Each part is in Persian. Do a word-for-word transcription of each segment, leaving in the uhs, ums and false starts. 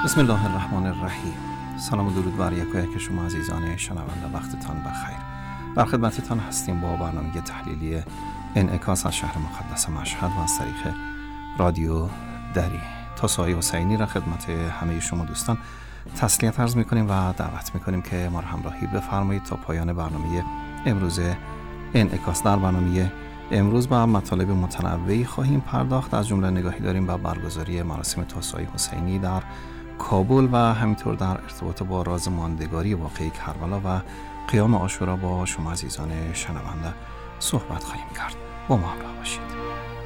بسم الله الرحمن الرحیم. سلام و درود بر یک و یک شما عزیزان شنونده، وقتتان بخیر. در خدمتتان هستیم با برنامه تحلیلی انعکاس از شهر مقدس مشهد و از طریق رادیو دری. توسعه حسینی را خدمت همه شما دوستان تسلیت عرض می‌کنیم و دعوت می‌کنیم که ما را همراهی بفرمایید تا پایان برنامه امروز انعکاس. در برنامه امروز با مطالب متنوعی خواهیم پرداخت. از جمله نگاهی داریم به برگزاری مراسم توسعه حسینی در کابل و همینطور در ارتباط با راز ماندگاری واقعی کربلا و قیام عاشورا با شما عزیزان شنونده صحبت خواهیم کرد. با ما همراه باشید.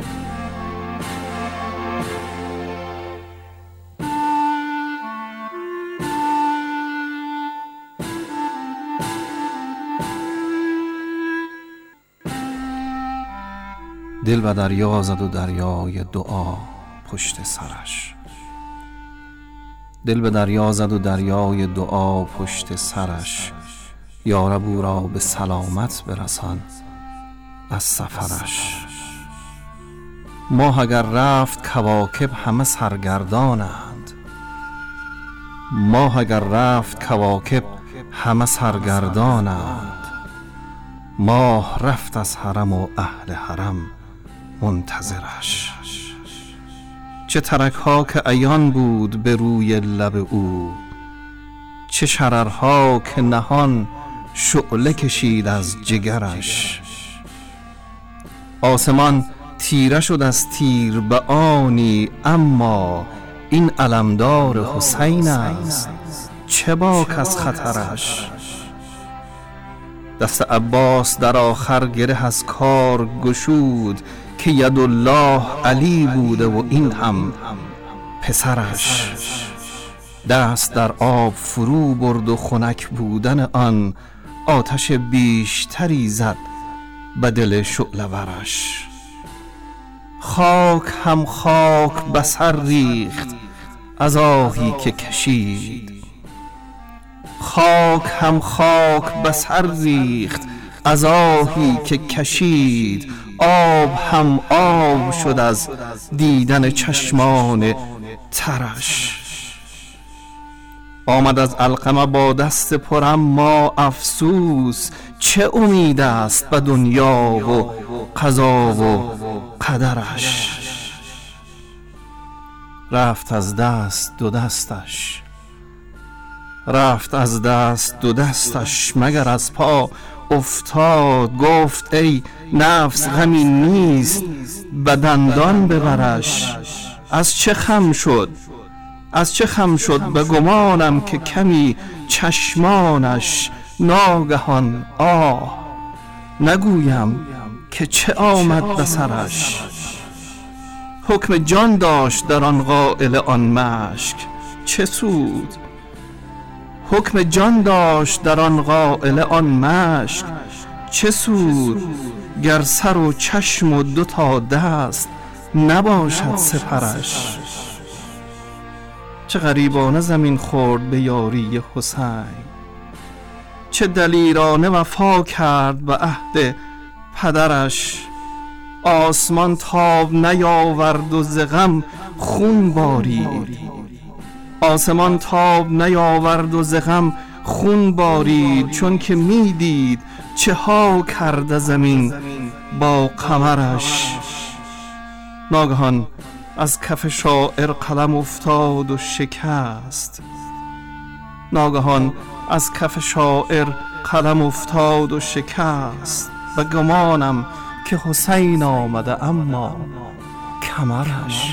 دل به دریا زد و دریای دعا پشت سرش. دل به دریا زد و دریای دعا پشت سرش. یا رب او را به سلامت برسان از سفرش. ماه اگر رفت کواکب همه سرگردانند. ماه اگر رفت کواکب همه سرگردانند. ماه رفت از حرم و اهل حرم منتظرش. چه ترک ها که عیان بود به روی لب او. چه شررها که نهان شعله کشید از جگرش. آسمان تیره شد از تیر به آنی، اما این علمدار حسین است چه باک از خطرش. دست عباس در آخر گره از کار گشود، که یدالله علی بوده و این هم پسرش. دست در آب فرو برد و خنک بودن آن آتش بیشتری زد به دل شعله ورش. خاک هم خاک بسر ریخت از آهی که کشید. خاک هم خاک بسر ریخت از آهی که کشید. آب هم آب شد از دیدن چشمان ترش. آمد از علقمه با دست پر اما افسوس، چه امید است به دنیا و قضا و قدرش. رفت از دست دو دستش، رفت از دست دو دستش مگر از پا افتاد. گفت ای نفس غمی نیست به دندان ببرش. از چه خم شد از چه خم شد به گمانم که کمی چشمانش. ناگهان آه نگویم که چه آمد به سرش. حکم جان داشت در آن قائل آن مشک، چه سود. حکم جان داشت در آن قائل آن مشک، چه سود. گر سر و چشم و دو تا دست نباشد سپرش. چه غریبانه زمین خورد به یاری حسین. چه دلیرانه وفا کرد به عهد پدرش. آسمان تاب نیاورد و ز غم خون بارید. آسمان تاب نیاورد و ز غم خون بارید. چون که می دید چه ها کرده زمین با قمرش. ناگهان از کف شاعر قلم افتاد و شکست. ناگهان از کف شاعر قلم افتاد و شکست. به گمانم که حسین آمده اما کمرش.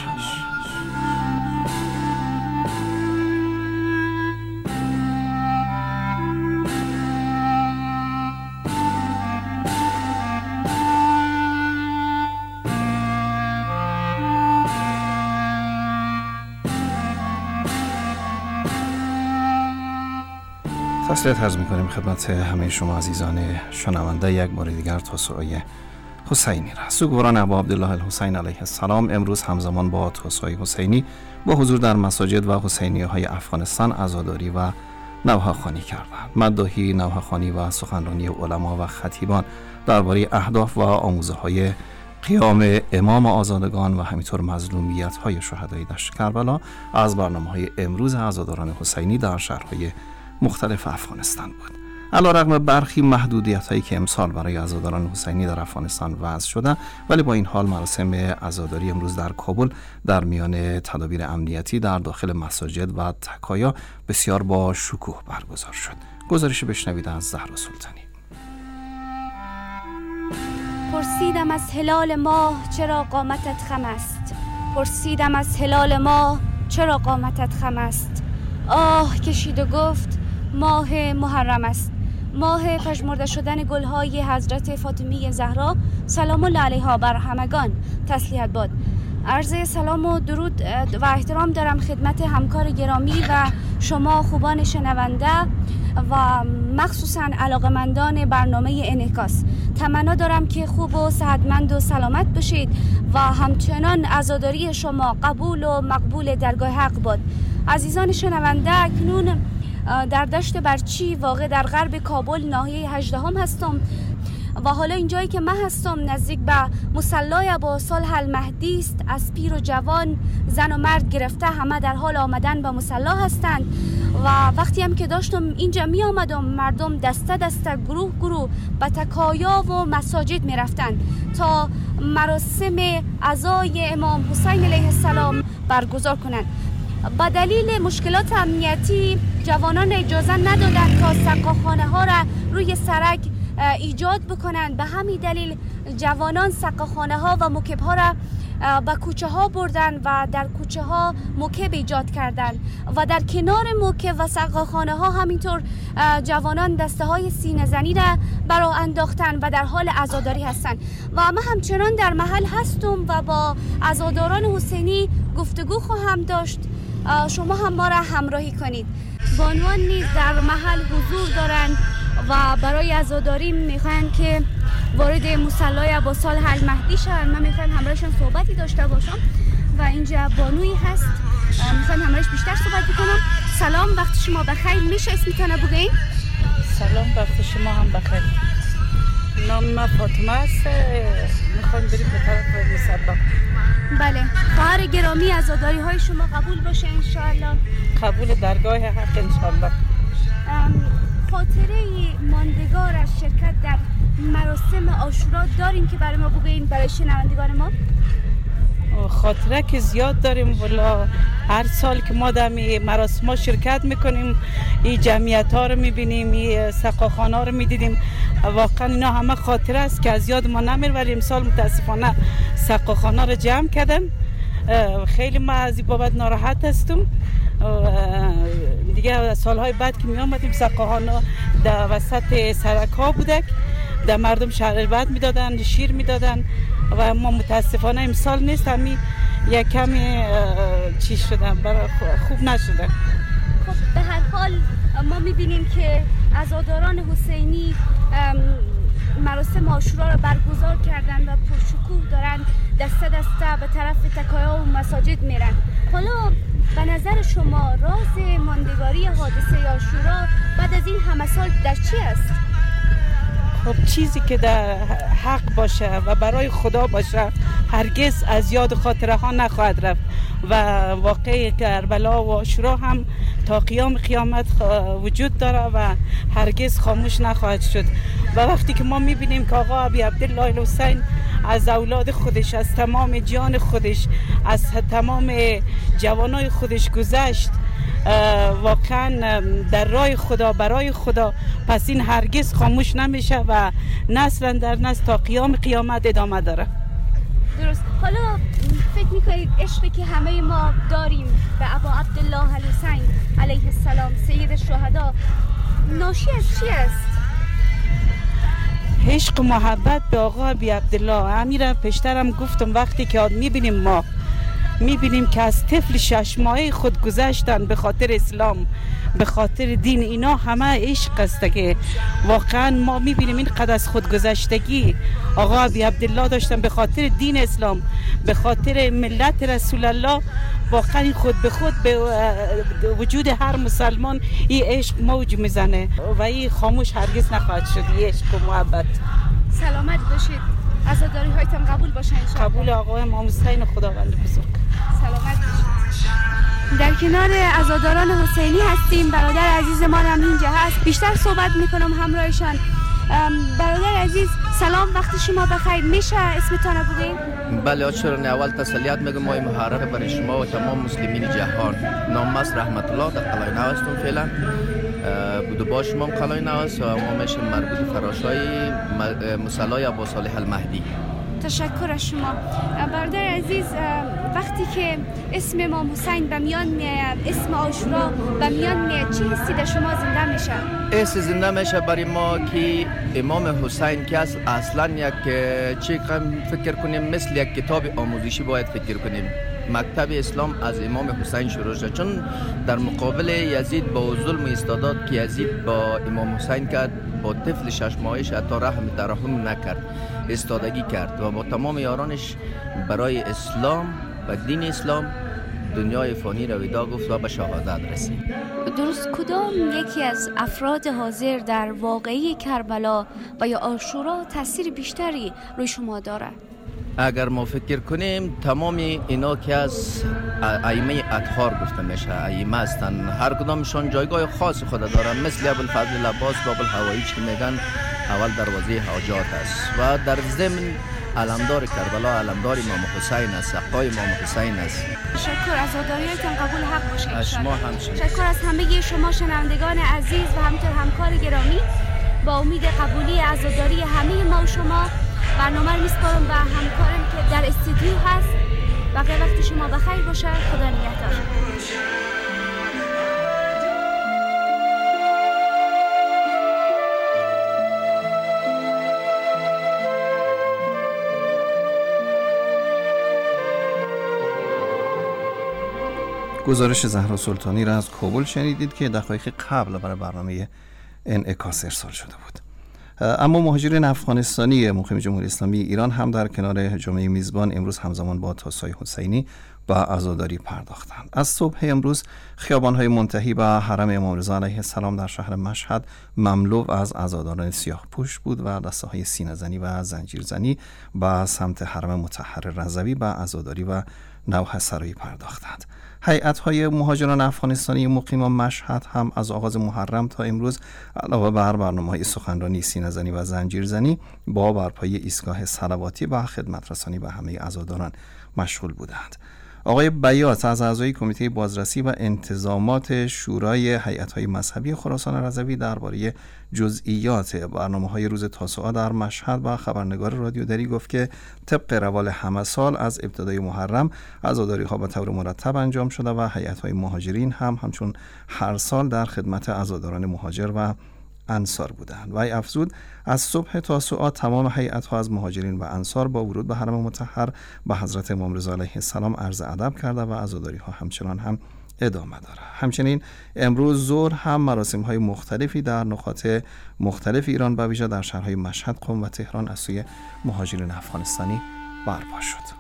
تسلیت عرض می‌کنیم خدمت همه شما عزیزان شنونده. یک بار دیگر توسعه حسینی را. سوگواران ابا عبدالله الحسین علیه السلام امروز همزمان با توسعه حسینی با حضور در مساجد و حسینیه های افغانستان عزاداری و نوحه‌خوانی کردند. مداحی، نوحه‌خوانی و سخنرانی علما و خطیبان درباره اهداف و آموزه‌های قیام امام آزادگان و همینطور مظلومیت های شهدای دشت کربلا از برنامه های امروز عزاداران حسینی در شهرهای مختلف افغانستان بود. علیرغم برخی محدودیت هایی که امسال برای عزاداران حسینی در افغانستان وضع شده، ولی با این حال مراسم عزاداری امروز در کابل در میان تدابیر امنیتی در داخل مساجد و تکایا بسیار با شکوه برگزار شد. گزارش بشنوید از زهرا سلطانی. پرسیدم از هلال ماه چرا قامتت خم است، پرسیدم از هلال ماه چرا قامتت خم است. آه کشید و گفت ماه محرم است، ماه پژمرده شدن گلهای حضرت فاطمی زهرا سلام الله علیها بر همگان تسلیت باد. عرض سلام و درود و احترام دارم خدمت همکار گرامی و شما خوبان شنونده و مخصوصا علاقمندان برنامه انعکاس. تمنا دارم که خوب و صحتمند و سلامت باشید و همچنان عزاداری شما قبول و مقبول درگاه حق باد. عزیزان شنونده، اکنون در دشت برچی واقع در غرب کابل ناحیه هجدهم هستم و حالا اینجایی که من هستم نزدیک به مصلی ابا صالح المهدی است. از پیر و جوان، زن و مرد گرفته همه در حال آمدن به مصلی هستند و وقتی هم که داشتم اینجا می آمدم مردم دسته دسته گروه گروه به تکایا و مساجد می رفتن تا مراسم عزای امام حسین علیه السلام برگزار کنند. با دلیل مشکلات امنیتی جوانان اجازه ندادند تا سقاخانه ها را روی سرک ایجاد بکنند. به همین دلیل جوانان سقاخانه ها و موکب ها را به کوچه ها بردن و در کوچه ها موکب ایجاد کردند و در کنار موکب و سقاخانه ها همینطور جوانان دسته های سینه زنی را برا انداختن و در حال عزاداری هستند و من همچنان در محل هستم و با عزاداران حسینی گفتگو خواهم داشت. شما هم ما را همراهی کنید. بانوان نیز در محل حضور دارند و برای عزاداری میخواین که وارد مصلی ابا صالح المهدی شوند. من میخوایم همراهشون صحبتی داشته باشم و اینجا بانویی هست، میخوایم همراهش بیشتر صحبت بکنم. سلام، وقت شما بخیر. میشه اسمتون بگین؟ سلام، وقت شما هم بخیر. نام من فاطمه است، میخوایم بریم به طرف مصلی. بله، خواهر گرامی عزاداری های شما قبول باشه انشاءالله. قبول درگاه حق انشاءالله. خاطره ماندگار از شرکت در مراسم عاشورا دارین که برای ما بگین، برای شنوندگان ما؟ خاطره که زیاد داریم، والا هر سال که ما در مراسم ها شرکت میکنیم این جمعیت ها رو میبینیم، این سقاخانه ها رو میدیدیم، واقعا اینا همه خاطره است که از یاد ما نمیر. ولی امسال متاسفانه سقاخانه رو جمع کردن، خیلی ما از این بابت ناراحت هستم. دیگه سالهای بعد که می آمدیم سقاخانه در وسط سرک ها بودک، در مردم شربت میدادن، شیر میدادن و ما متاسفانه امسال نیست. همین یک کمی چی شدن، برای خوب نشدن. خب به هر حال ما میبینیم که عزاداران حسینی مراسم عاشورا را برگزار کردن و پرشکوه دارن، دسته دسته به طرف تکایا و مساجد میرن. حالا به نظر شما راز ماندگاری حادثه عاشورا بعد از این همه سال در چی است؟ خب چیزی که در حق باشه و برای خدا باشه هرگز از یاد خاطره ها نخواهد رفت و واقع کربلا و عاشورا هم تا قیام قیامت وجود داره و هرگز خاموش نخواهد شد. و وقتی که ما میبینیم که آقا ابی عبدالله الحسین از اولاد خودش، از تمام جان خودش، از تمام جوانای خودش گذشت واقعا در راه خدا برای خدا، پس این هرگز خاموش نمیشه و نسل در نسل تا قیام قیامت ادامه داره. درست. حالا فکر میکنید عشقی که همه ما داریم به ابا عبدالله الحسین علیه السلام سید الشهدا ناشی از چی است؟ عشق محبت به آقا ابی عبدالله. امیرم پیشترم گفتم وقتی که میبینیم ما میبینیم که از طفل شش ماهه خود گذشتن به خاطر اسلام، به خاطر دین، اینا همه عشق است که واقعا ما میبینیم اینقدر از خود گذشتگی آقا ابی عبدالله داشتن به خاطر دین اسلام، به خاطر ملت رسول الله. واقعا این خود به خود به وجود هر مسلمان این عشق موج میزنه و این خاموش هرگز نخواهد شد. این عشق و محبت. سلامت باشید. عزاداری هایتان قبول باشه ان شاء الله. قبول آقای امام حسین خداوند بزرگ. سلامت باشید. در کنار عزاداران حسینی هستیم. برادر عزیز ما هم اینجا هست. بیشتر صحبت میکنم همراهشان. برادر عزیز سلام، وقت شما بخیر. میشه اسمتان بگین؟ بله چرا نه. اول تسلیت میگم ماه محرم برای شما و تمام مسلمین جهان. نام است رحمت الله، در قلعه نو هستم فعلا. بود با شما قلعه نو است و ما میشیم مربوط فراشای مصلی ابو صالح المهدی. تشکر از شما برادر عزیز. وقتی که اسم امام حسین به میان میاد، اسم عاشورا به میان میاد، چه حسی در شما زنده میشه؟ حس زنده میشه برای ما که امام حسین که اصلا یک چی فکر کنیم مثل یک کتاب آموزشی باید فکر کنیم. مکتب اسلام از امام حسین شروع شد، چون در مقابل یزید با ظلم و استعداد که یزید با امام حسین کرد، با طفل شش ماهش حتی رحم ترحم نکرد، استادگی کرد و با تمام یارانش برای اسلام و دین اسلام دنیای فانی را ودا گفت و به شهادت رسید. درست کدام یکی از افراد حاضر در واقعه کربلا و یا عاشورا تاثیر بیشتری روی شما داره؟ اگر ما فکر کنیم تمام اینا که از ائمه اطهار گفته میشه، ائمه هستن، هر کدامشان جایگاه خاص خود دارن، مثل ابوالفضل عباس و ابوالهوایج که میگن اول دروازه حاجات است و در ضمن علمدار کربلا علمدار امام حسین است، سقای امام حسین است. تشکر. عزاداریتان قبول حق باشه. شما همچنین. تشکر از همه شما شنوندگان عزیز و همینطور همکار گرامی. با امید قبولی عزاداری همه ما و شما برنامه رو میسپارم به همکارم که در استودیو هست. بقیه وقت شما بخیر باشه. خدا نگهدار. گزارش زهرا سلطانی را از کابل شنیدید که دقایق قبل برای برنامه انعکاس ارسال شده بود. اما مهاجرین افغانستانی مقیم جمهوری اسلامی ایران هم در کنار جامعه میزبان امروز همزمان با تاسوهای حسینی به عزاداری پرداختند. از صبح امروز خیابان‌های منتهی به حرم امام رضا علیه السلام در شهر مشهد مملو از عزاداران سیاه‌پوش بود و دسته‌های سینه‌زنی و زنجیرزنی به سمت حرم مطهر رضوی به عزاداری و نوحه سرایی پرداختند. هیئت‌های مهاجران افغانستانی مقیم مشهد هم از آغاز محرم تا امروز علاوه بر برنامه‌های سخنرانی، سینه‌زنی و زنجیرزنی با برپایی ایستگاه صلواتی و خدمت‌رسانی به همه عزاداران مشغول بودند. آقای بیات از اعضای کمیته بازرسی و انتظامات شورای هیئت‌های مذهبی خراسان رضوی درباره جزئیات برنامه‌های روز تاسوعا در مشهد و خبرنگار رادیو دری گفت که طبق روال همه سال از ابتدای محرم عزاداری‌ها به طور مرتب انجام شده و هیئت‌های مهاجرین هم همچون هر سال در خدمت عزاداران مهاجر و انصار بودند. و افزود از صبح تاسوعا تمام هیئت‌ها از مهاجرین و انصار با ورود به حرم مطهر به حضرت امام رضا علیه السلام عرض ادب کرده و عزاداری‌ها همچنان هم ادامه داره. همچنین امروز ظهر هم مراسم‌های مختلفی در نقاط مختلف ایران به ویژه در شهرهای مشهد، قم و تهران از سوی مهاجرین افغانستانی برپا شد.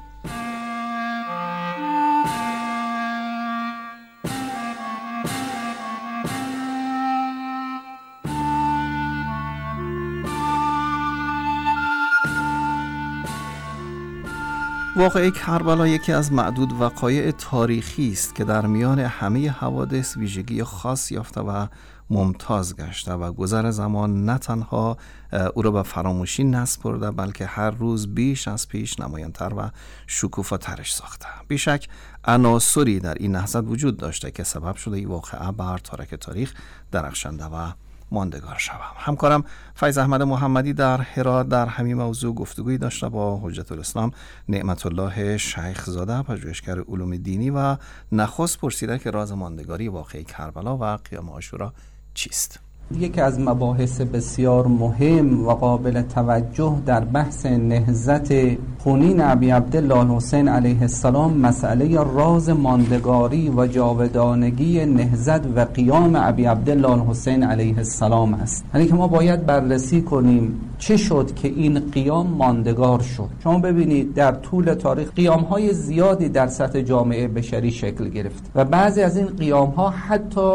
واقعه کربلا یکی از معدود وقایع تاریخی است که در میان همه حوادث ویژگی خاص یافته و ممتاز گشته و گذر زمان نه تنها او را به فراموشی نسپرده بلکه هر روز بیش از پیش نمایان‌تر و شکوفاترش ساخته. بیشک عناصری در این نهضت وجود داشته که سبب شده این واقعه بر تارک تاریخ درخشنده و ماندگار شوم. همکارم فیض احمد محمدی در هرات در همین موضوع گفتگویی داشته با حجت الاسلام نعمت الله شیخ زاده، پژوهشگر علوم دینی، و نخست پرسیده که راز ماندگاری واقعه کربلا و قیام عاشورا چیست؟ یکی از مباحث بسیار مهم و قابل توجه در بحث نهضت خونین ابی عبدالله الحسین علیه السلام مسئله راز ماندگاری و جاودانگی نهضت و قیام ابی عبدالله الحسین علیه السلام است. یعنی که ما باید بررسی کنیم چه شد که این قیام ماندگار شد. شما ببینید در طول تاریخ قیام‌های زیادی در سطح جامعه بشری شکل گرفت و بعضی از این قیام‌ها حتی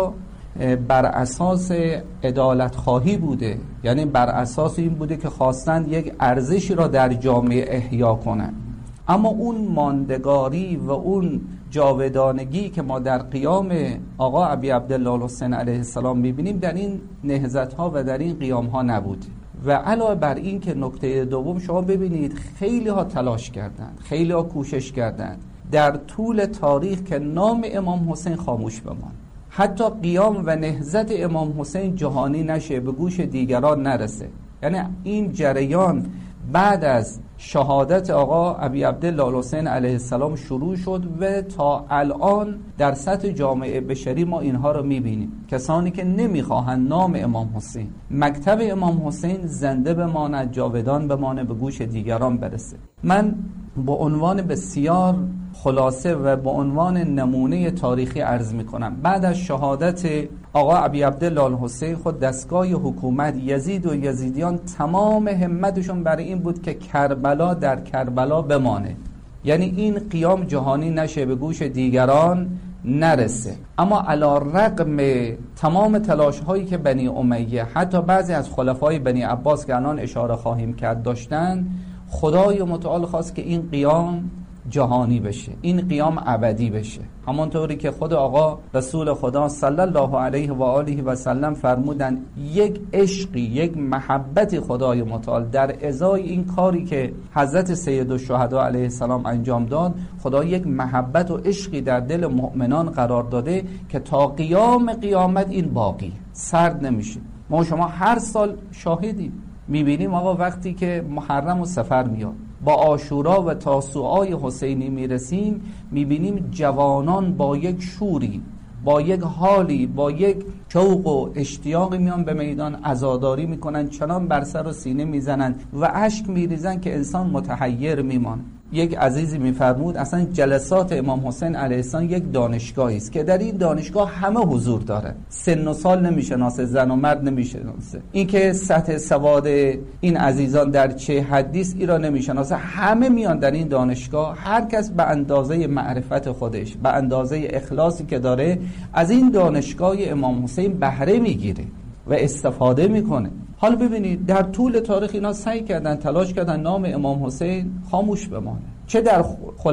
بر اساس عدالت خواهی بوده، یعنی بر اساس این بوده که خواستند یک ارزشی را در جامعه احیا کنند. اما اون ماندگاری و اون جاودانگی که ما در قیام آقا ابی عبدالله الحسین علیه السلام میبینیم در این نهضت‌ها و در این قیام‌ها نبود. و علاوه بر این که نکته دوم شما ببینید خیلی ها تلاش کردند، خیلی ها کوشش کردند در طول تاریخ که نام امام حسین خاموش بماند، حتی قیام و نهضت امام حسین جهانی نشه، به گوش دیگران نرسه. یعنی این جریان بعد از شهادت آقا ابی عبدالله الحسین علیه السلام شروع شد و تا الان در سطح جامعه بشری ما اینها رو میبینیم. کسانی که نمیخواهند نام امام حسین، مکتب امام حسین زنده بماند، جاودان بمانه، به گوش دیگران برسه. من با عنوان بسیار خلاصه و با عنوان نمونه تاریخی عرض میکنم، بعد از شهادت آقا ابی عبدالله الحسین خود دستگاه حکومت، یزید و یزیدیان تمام همتشون برای این بود که کربلا در کربلا بمانه، یعنی این قیام جهانی نشه، به گوش دیگران نرسه. اما علی رغم تمام تلاش هایی که بنی امیه، حتی بعضی از خلفای بنی عباس که الان اشاره خواهیم کرد داشتن، خدای متعال خواست که این قیام جهانی بشه، این قیام ابدی بشه، همانطوری که خود آقا رسول خدا صلی الله علیه و آله و سلم فرمودن یک عشقی، یک محبت خدای متعال در ازای این کاری که حضرت سید الشهدا علیه السلام انجام داد، خدا یک محبت و عشقی در دل مؤمنان قرار داده که تا قیام قیامت این باقی سرد نمیشه. ما شما هر سال شاهدیم، میبینیم آقا وقتی که محرم و سفر میاد، با عاشورا و تاسوعای حسینی میرسیم، میبینیم جوانان با یک شوری، با یک حالی، با یک شوق و اشتیاقی میان به میدان، عزاداری میکنن، چنان بر سر و سینه میزنن و اشک میریزن که انسان متحیر میمان. یک عزیزی میفرمود اصلا جلسات امام حسین علیه السلام یک دانشگاهی است که در این دانشگاه همه حضور داره، سن و سال نمیشناسه، زن و مرد نمیشناسه، این که سطح سواد این عزیزان در چه حدی است ای را نمیشناسه. همه میان در این دانشگاه، هر کس به اندازه معرفت خودش، به اندازه اخلاصی که داره از این دانشگاه امام حسین بهره میگیره و استفاده میکنه. حالا ببینید در طول تاریخ اینا سعی کردن، تلاش کردن نام امام حسین خاموش بمانه، چه در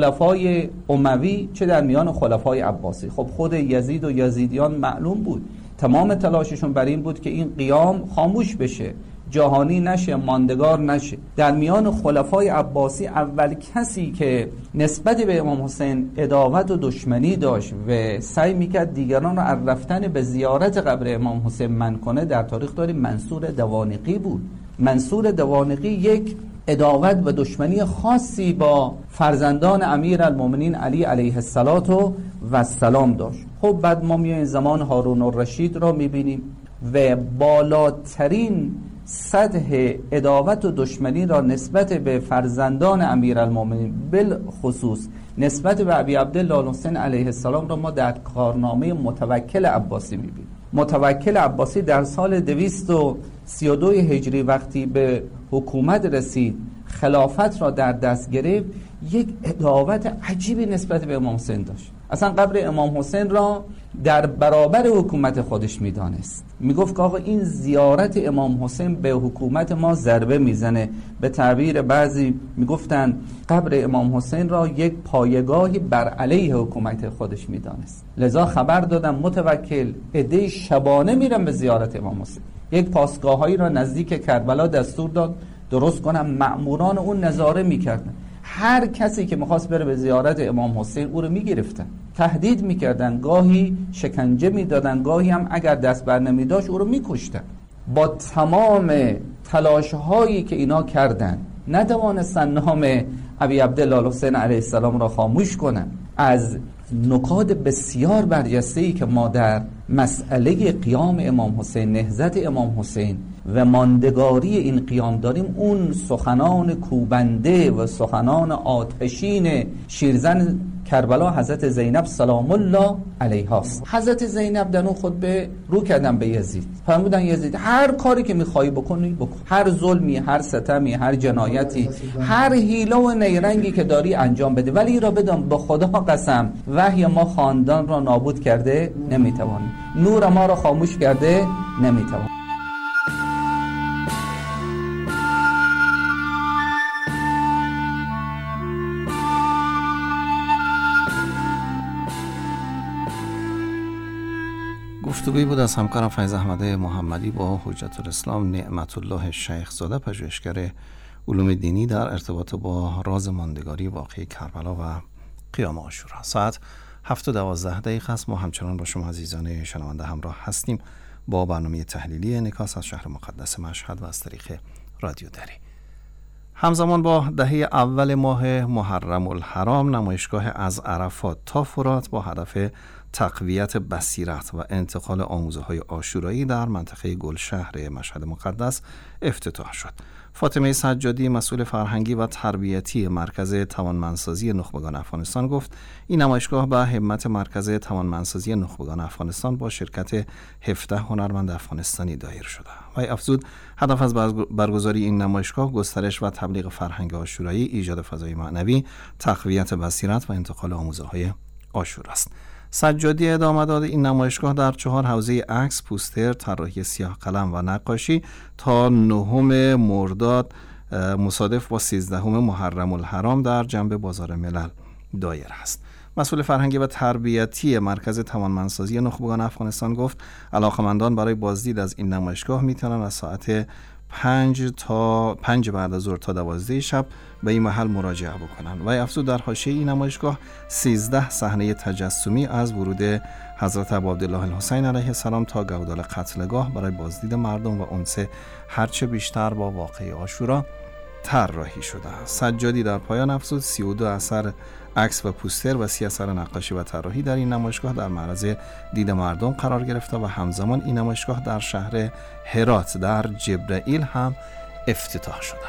خلفای اموی چه در میان خلفای عباسی. خب خود یزید و یزیدیان معلوم بود تمام تلاششون بر این بود که این قیام خاموش بشه، جهانی نشه، ماندگار نشه. در میان خلفای عباسی اول کسی که نسبت به امام حسین عداوت و دشمنی داشت و سعی میکرد دیگران رو از رفتن به زیارت قبر امام حسین منع کنه در تاریخ داریم منصور دوانقی بود. منصور دوانقی یک عداوت و دشمنی خاصی با فرزندان امیرالمومنین علی علیه السلام داشت. خب بعد ما میایم زمان هارون الرشید را میبینیم و بالاترین سطح عداوت و دشمنی را نسبت به فرزندان امیرالمومنین بالخصوص نسبت به ابی عبدالله الحسین علیه السلام را ما در کارنامه متوکل عباسی میبینیم. متوکل عباسی در سال دویست و سی و دو هجری وقتی به حکومت رسید، خلافت را در دست گرفت، یک عداوت عجیبی نسبت به امام حسین داشت. اصلا قبر امام حسین را در برابر حکومت خودش میدانست، میگفت که آقا این زیارت امام حسین به حکومت ما ضربه میزنه. به تعبیر بعضی میگفتن قبر امام حسین را یک پایگاهی بر علیه حکومت خودش میدانست. لذا خبر دادم متوکل عده شبانه میرن به زیارت امام حسین. یک پاسگاهایی را نزدیک کربلا دستور داد درست کنم، مأموران اون نظاره میکردن، هر کسی که میخواست بره به زیارت امام حسین او رو میگرفتن، تهدید میکردن، گاهی شکنجه میدادن، گاهی هم اگر دست بر نمیداشت او رو میکشتن. با تمام تلاش هایی که اینا کردن نتوانستن نام ابی عبدالله الحسین علیه السلام را خاموش کنن. از نکات بسیار برجسته‌ای که ما در مسئله قیام امام حسین، نهضت امام حسین و ماندگاری این قیام داریم، اون سخنان کوبنده و سخنان آتشین شیرزن کربلا حضرت زینب سلام الله علیها است. حضرت زینب در اون خطبه رو کردن به یزید، فرمودن یزید هر کاری که میخوای بکنی بکن، هر ظلمی، هر ستمی، هر جنایتی، هر حیله و نیرنگی که داری انجام بده، ولی این را بدان به خدا قسم وحی ما خاندان را نابود کرده نمیتوانی، نور ما را خاموش کرده نمیتوانی. گفتگویی بود از همکارم فیض احمد محمدی با حجت الاسلام نعمت الله شیخ زاده، پژوهشگر علوم دینی در ارتباط با راز ماندگاری واقعی کربلا و قیام عاشورا. ساعت هفت و دوازده دقیقه است. ما همچنان با شما عزیزان شنونده همراه هستیم با برنامه تحلیلی انعکاس از شهر مقدس مشهد و از طریق رادیو دری. همزمان با دهه اول ماه محرم الحرام، نمایشگاه از عرفات تا فرات با هدف تقویت بصیرت و انتقال آموزه‌های عاشورایی در منطقه گلشهر مشهد مقدس افتتاح شد. فاطمه سجادی، مسئول فرهنگی و تربیتی مرکز توانمندسازی نخبگان افغانستان، گفت این نمایشگاه به همت مرکز توانمندسازی نخبگان افغانستان با شرکت هفده هنرمند افغانستانی دایر شده. و افزود هدف از برگزاری این نمایشگاه گسترش و تبلیغ فرهنگ عاشورایی، ایجاد فضای معنوی، تقویت بصیرت و انتقال آموزه‌های عاشورا است. سجادی ادامه داد این نمایشگاه در چهار حوزه عکس، پوستر، طراحی سیاه قلم و نقاشی تا نهم مرداد مصادف با سیزدهم محرم الحرام در جنب بازار ملل دایر است. مسئول فرهنگی و تربیتی مرکز توانمندسازی نخبگان افغانستان گفت علاقمندان برای بازدید از این نمایشگاه میتونن از ساعت پنج تا پنج بعد از ظهر تا دوازده شب به این محل مراجعه بکنن. و افزود در حاشیه این نمایشگاه سیزده صحنه تجسمی از ورود حضرت ابا عبدالله الحسین علیه السلام تا گودال قتلگاه برای بازدید مردم و انس هرچه بیشتر با واقعه عاشورا طراحی شده است. سجادی در پایان افزود سی و دو اثر عکس و پوستر و سی اثر نقاشی و طراحی در این نمایشگاه در معرض دید مردم قرار گرفته و همزمان این نمایشگاه در شهر هرات در جبرائیل هم افتتاح شده.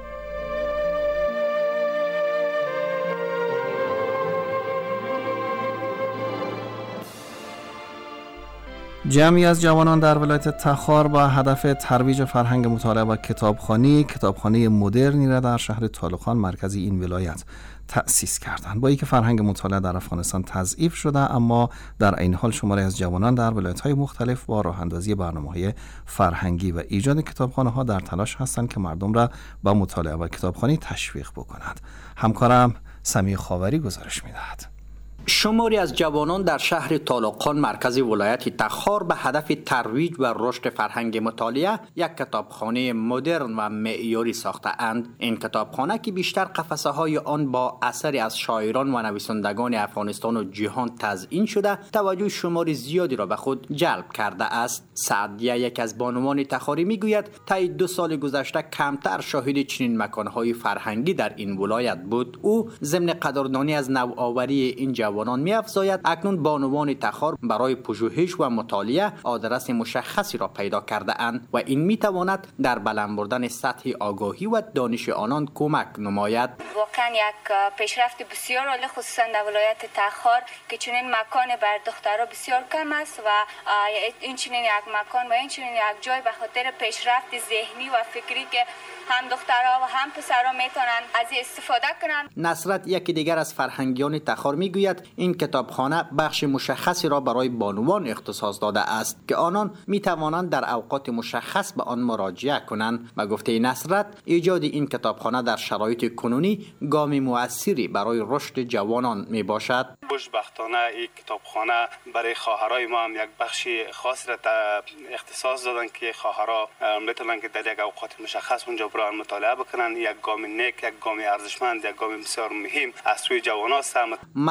جمعی از جوانان در ولایت تخار با هدف ترویج فرهنگ مطالعه و کتابخوانی، کتابخانه مدرنی را در شهر طالقان مرکزی این ولایت تأسیس کردند. با اینکه فرهنگ مطالعه در افغانستان تضعیف شده، اما در این حال شماری از جوانان در ولایت‌های مختلف با راه اندازی برنامه‌های فرهنگی و ایجاد کتابخانه‌ها در تلاش هستند که مردم را به مطالعه و کتابخوانی تشویق بکنند. همکارم سمیع خاوری گزارش می‌دهد. شماری از جوانان در شهر طالقان مرکز ولایت تخار به هدف ترویج و رشد فرهنگ مطالعه یک کتابخانه مدرن و معیاری ساخته‌اند. این کتابخانه که بیشتر قفسه های آن با اثری از شاعران و نویسندگان افغانستان و جهان تزیین شده، توجه شماری زیادی را به خود جلب کرده است. سعدیه، یک از بانوان تخاری، میگوید طی دو سال گذشته کمتر شاهد چنین مکانهای فرهنگی در این ولایت بود. او ضمن قدردانی از نوآوری این جوانان می افزاید اکنون بانوان تخار برای پژوهش و مطالعه آدرس مشخصی را پیدا کرده اند و این می تواند در بلند بردن سطح آگاهی و دانش آنان کمک نماید. واقعا یک پیشرفت بسیار عالی خصوصا در ولایت تخار که چنین مکان بر دخترها بسیار کم است و این چنین یک مکان و این چنین یک جای به خاطر پیشرفت ذهنی و فکری که هم دخترها و هم پسرها میتونن از این استفاده کنن. نصرت، یکی دیگر از فرهنگیان تخار، میگوید این کتابخانه بخش مشخصی را برای بانوان اختصاص داده است که آنان می توانند در اوقات مشخص به آن مراجعه کنند. و گفته نصرت، ایجاد این کتابخانه در شرایط کنونی گام مؤثری برای رشد جوانان می باشد. خوشبختانه این کتابخانه برای خواهرای ما هم یک بخش خاص را اختصاص دادن که خواهرها میتونن که در یک اوقات مشخص اونجا برای مطالعه بکنن. یک گام نیک، یک گام ارزشمند، یک گام بسیار مهم از سوی جوانان است. مسئولان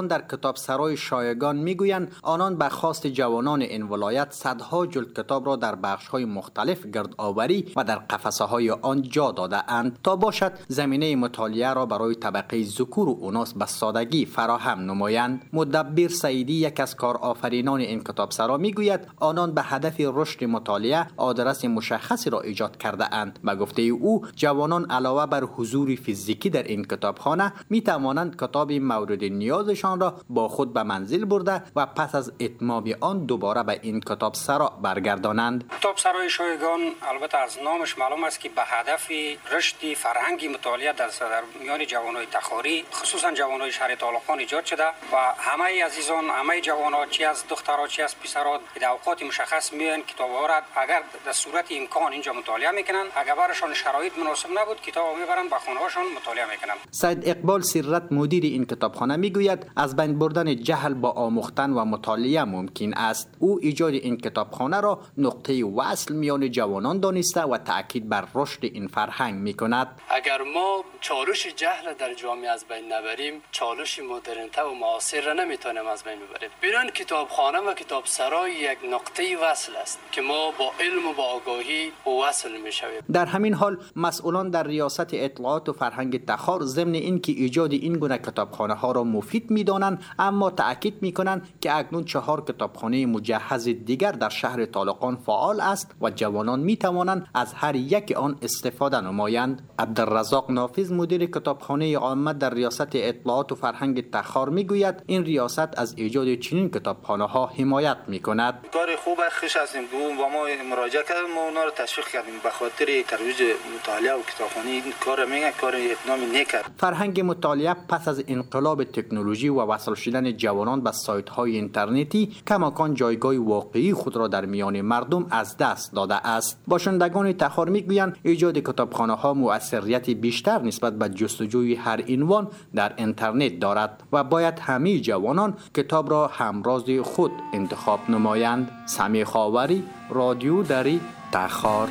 در کتابسرای شایگان میگویند آنان به خواست جوانان این ولایت صدها جلد کتاب را در بخش‌های مختلف گرد آوری و در قفسه‌های آن جا داده اند تا باشد زمینه مطالعه را برای طبقه ذکور و اناث به سادگی فراهم نمایند. مدبر سعیدی یک از کارآفرینان این کتابسرا میگوید آنان به هدف رشد مطالعه آدرس مشخصی را ایجاد کرده اند. به گفته او جوانان علاوه بر حضور فیزیکی در این کتابخانه می توانند کتاب مورد نیازشان را با خود به منزل برده و پس از اتمام آن دوباره به این کتابسرا برگردانند. کتابسرای شایگان البته از نامش معلوم است که به هدف رشد فرهنگ مطالعه در میان جوانای تخاری خصوصا جوانای شهر طالقان ایجاد شده و همه عزیزان همه جوانان چی از دخترها چی از پسرها در اوقات مشخص میان کتاب‌ها را اگر در صورت امکان اینجا مطالعه میکنن، اگر برایشان شرایط مناسب نبود کتاب میبرن به خانه‌هاشون مطالعه میکنن. سید اقبال سیرت مدیر این کتابخانه میگوید از بین بردن جهل با آموختن و مطالعه ممکن است. او ایجاد این کتابخانه را نقطه وصل میان جوانان دانسته و تاکید بر رشد این فرهنگ میکند. اگر ما چالش جهل در جامعه از بین نبریم، چالش مدرنیته و معاصر را نمیتونیم از بین ببریم. بنابراین کتابخانه و کتابسرای یک نقطه وصل است که ما با علم و با آگاهی وصل میشویم. در همین حال مسئولان در ریاست اطلاعات و فرهنگ تخار ضمن اینکه ایجاد این گونه کتابخانه ها را مفید میدانند، اما تاکید میکنند که اکنون چهار کتابخانه مجهز دیگر در شهر طالقان فعال است و جوانان میتوانند از هر یک آن استفاده نمایند. عبدالرزاق نافذ مدیر کتابخانه عامه در ریاست اطلاعات و فرهنگ تخار میگوید این ریاست از ایجاد چنین کتابخانه ها حمایت میکند. کار خوب خوش هستیم و ما مراجعه کردیم و اونا رو تشویق کردیم به خاطر ترویج مطالعه و کتابخوانی. این کار میگن کار اقدام نیک. فرهنگ مطالعه پس از انقلاب تکنولوژی و وصل شدن جوانان به سایت های اینترنتی کماکان جایگاه واقعی خود را در میان مردم از دست داده است. باشندگان تخار میگویند ایجاد کتابخانه ها مؤثریت بیشتر نسبت به جستجوی هر عنوان در اینترنت دارد و باید همه جوانان کتاب را همراز خود انتخاب نمایند. سمی خاوری، رادیو دری، تخار.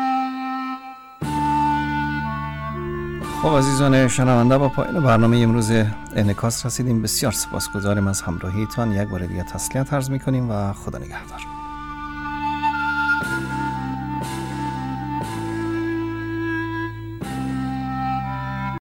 خب عزیزان شنونده، با پایان برنامه امروز انعکاس رسیدیم. بسیار سپاسگزاریم از همراهیتان. یک بار دیگه تسلیت عرض می‌کنیم و خدا نگهدار.